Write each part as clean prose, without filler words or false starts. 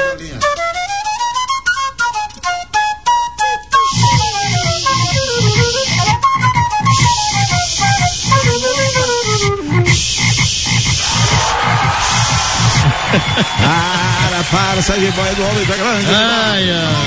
Para, sai de boia do homem, tá grande. Ai.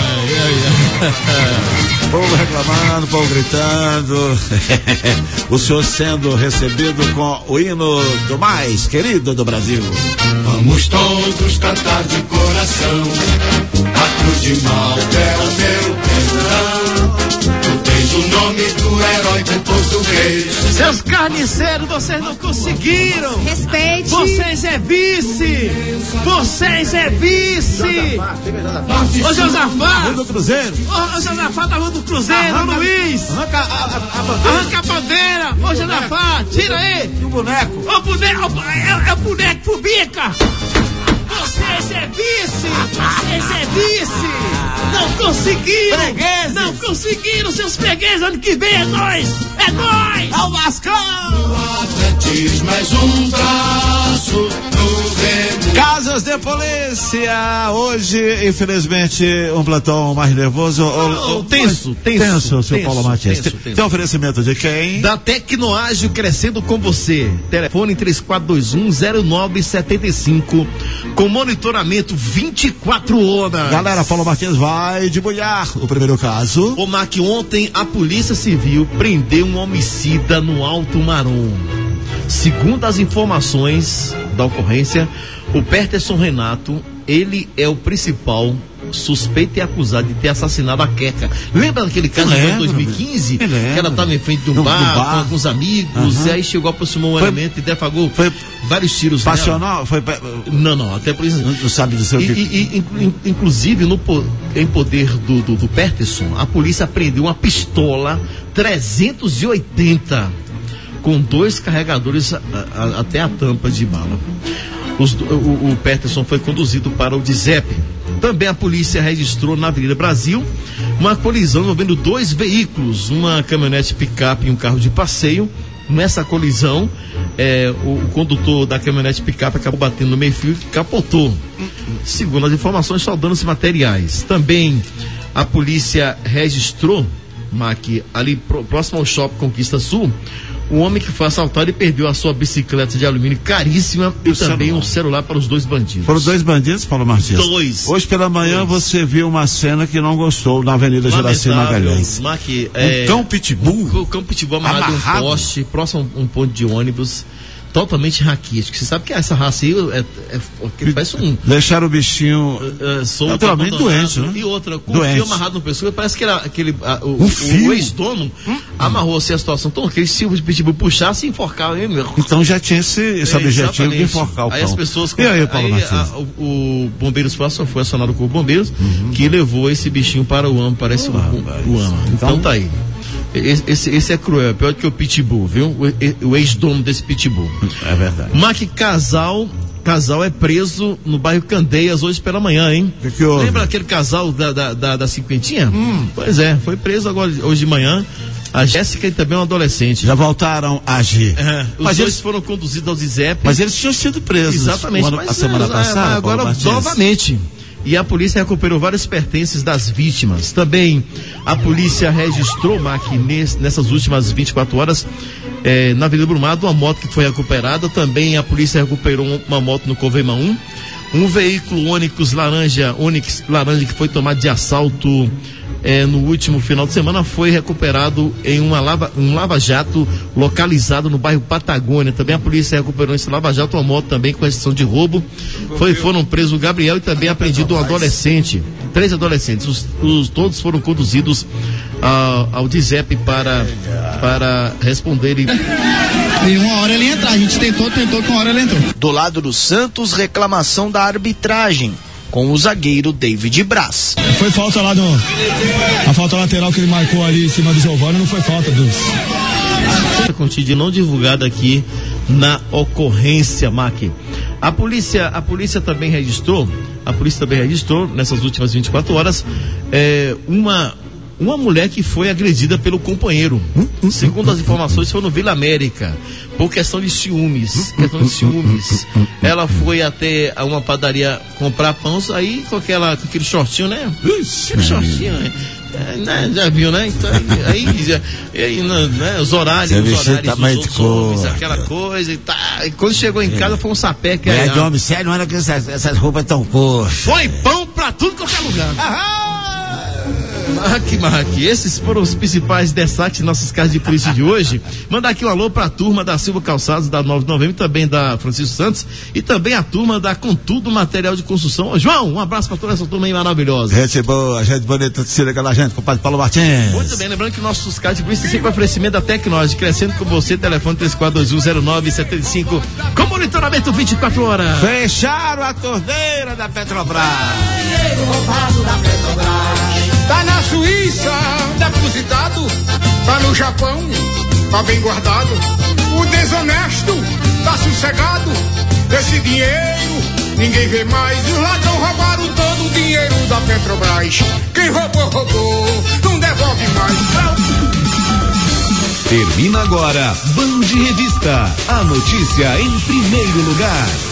Povo reclamando, povo gritando. O senhor sendo recebido com o hino do mais querido do Brasil. Vamos todos cantar de coração. A cruz de Malta é o meu perdão. Tu tens o nome do herói do português. Seus carniceiros, vocês não conseguiram. Respeite. Vocês é vice. Ô Josafá. Rua do Cruzeiro. Ô Josafá da Rua do Cruzeiro. Ô Luiz. Arranca a bandeira. Ô Josafá, tira aí. E o boneco. Ô boneco, é o boneco Fubica. Vocês é vice. Não conseguiram. Fregueses. Não conseguiram, seus fregueses. Ano que vem é nós. É o Vascão. O atletismo é um traço no remo. Casas de polícia. Hoje, infelizmente, um plantão mais nervoso. Tenso, seu Paulo Matias. Tem oferecimento de quem? Da Tecnoágil, crescendo com você. Telefone 34210975 com monitoramento 24 horas. Galera, Paulo Martins vai debulhar o primeiro caso. Ô Mac, ontem a Polícia Civil prendeu um homicida no Alto Marom. Segundo as informações da ocorrência, o Peterson Renato, ele é o principal suspeito e acusado de ter assassinado a Queca. Lembra daquele caso de 2015? Que ela estava em frente de um bar com alguns amigos, e aí chegou, aproximou um elemento e defagou vários tiros nela. Passional? Não, até por isso. Não sabe dizer o que. Inclusive, em poder do Peterson, a polícia apreendeu uma pistola 380 com 2 carregadores até a tampa de bala. O Peterson foi conduzido para o DIZEP. Também a polícia registrou na Avenida Brasil uma colisão envolvendo 2 veículos, uma caminhonete picape e um carro de passeio. Nessa colisão, o condutor da caminhonete picape acabou batendo no meio-fio e capotou. Segundo as informações, só danos materiais. Também a polícia registrou, Mac, ali próximo ao Shopping Conquista Sul, um homem que foi assaltado e perdeu a sua bicicleta de alumínio caríssima e também um celular para os 2 bandidos. Foram 2 bandidos, Paulo Martins? 2. Hoje pela manhã você viu uma cena que não gostou na Avenida Juraci Magalhães. Mac, um cão pitbull. O cão pitbull amarrado em um poste, próximo a um ponto de ônibus, totalmente raquítico. Você sabe que essa raça aí parece um... Deixaram o bichinho naturalmente doente, né? E outra, com o fio amarrado no pescoço, parece que o ex-dono amarrou-se a situação tão que se o pitbull puxasse, enforcava ele mesmo. Então já tinha esse objetivo de enforcar o cão. Aí as pessoas... E aí, Paulo Martins? O Bombeiros próximo foi acionado com o Bombeiros, que levou esse bichinho para o AMA, parece o AMA. Então tá aí. Esse é cruel, é pior do que o pitbull, viu? O ex-dono desse pitbull. É verdade. Mac, casal é preso no bairro Candeias hoje pela manhã, hein? Que houve? Lembra aquele casal da cinquentinha? Pois é, foi preso agora hoje de manhã. A Jéssica e também um adolescente. Já voltaram a agir. Os dois foram conduzidos ao DIZEP. Mas eles tinham sido presos. Exatamente. A semana passada. Agora novamente. E a polícia recuperou vários pertences das vítimas. Também a polícia registrou, Mac, nessas últimas 24 horas, na Avenida Brumado, uma moto que foi recuperada. Também a polícia recuperou uma moto no Covema 1. Um veículo Onix laranja que foi tomado de assalto no último final de semana, foi recuperado em um lava-jato localizado no bairro Patagônia. Também a polícia recuperou esse lava-jato, uma moto também com exceção de roubo. Foram presos o Gabriel e também apreendido um adolescente. 3 adolescentes. Todos foram conduzidos ao DIZEP para responderem. E uma hora ele ia entrar, a gente tentou que uma hora ele entrou. Do lado do Santos, reclamação da arbitragem com o zagueiro David Braz. Foi falta lá a falta lateral que ele marcou ali em cima do Giovani, não foi falta dos... Contínuo não divulgada aqui na ocorrência, Mac. A polícia também registrou nessas últimas 24 horas uma mulher que foi agredida pelo companheiro. Segundo as informações, foi no Vila América, por questão de ciúmes. Ela foi até uma padaria comprar pão, aí com aquele shortinho, né? Aquele shortinho, né? Já viu, né? Então, né? Os horários dos outros homens, aquela coisa e tal. E quando chegou em casa, foi um sapé que de homem sério, não era que essas roupas tão curtas. Foi pão pra tudo qualquer lugar. Marque, esses foram os principais destaques de nossas casas de polícia de hoje. Mandar aqui um alô pra turma da Silva Calçados, da 9 de novembro, também da Francisco Santos, e também a turma da Contudo Material de Construção. Ô, João, um abraço pra toda essa turma aí maravilhosa. Gente boa, gente bonita, se liga na gente, compadre Paulo Martins. Muito bem, lembrando que nossos casas de polícia sempre oferecimento da Tecnológica, crescendo com você, telefone 34210975, com monitoramento 24 horas. Fecharam a torneira da Petrobras. Dinheiro roubado da Petrobras. Tá na Suíça, depositado. Tá no Japão, tá bem guardado. O desonesto tá sossegado. Esse dinheiro ninguém vê mais. Os ladrões roubaram todo o dinheiro da Petrobras. Quem roubou, não devolve mais. Termina agora Band Revista. A notícia em primeiro lugar.